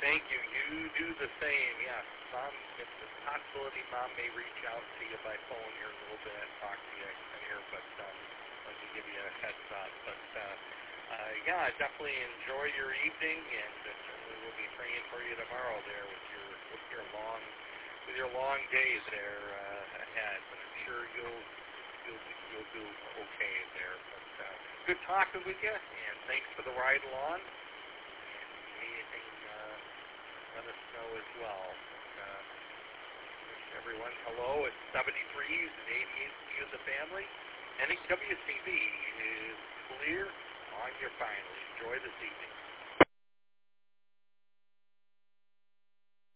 Thank you. You do the same. Yes. Mom, it's a possibility Mom may reach out to you by phone here in a little bit and talk to you here, but let me give you a heads up. But yeah, definitely enjoy your evening, and certainly we'll be praying for you tomorrow there with your long days there ahead. But I'm sure you'll do okay there. But good talking with you, and thanks for the ride along. And anything, let us know as well. Wish everyone hello at 73s and 88s to you and the family. NHWCB is clear on your finally. Enjoy this evening.